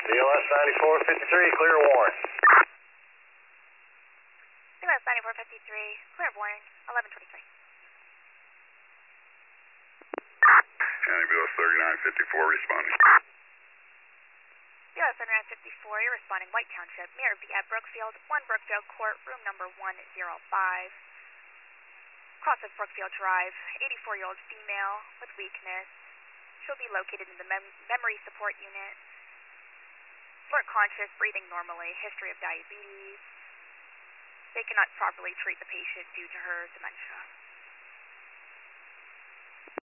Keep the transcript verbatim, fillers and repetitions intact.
B L S ninety-four fifty-three, clear warrant. B L S ninety-four fifty-three, clear warrant, eleven twenty-three. County B L S thirty-nine fifty-four responding. B L S thirty-nine fifty-four, you're responding White Township, Mirror V at Brookfield, one Brookfield Court, room number one oh five. Cross of Brookfield Drive, eighty-four-year-old female with weakness. She'll be located in the mem memory support unit. Alert conscious, breathing normally, history of diabetes. They cannot properly treat the patient due to her dementia.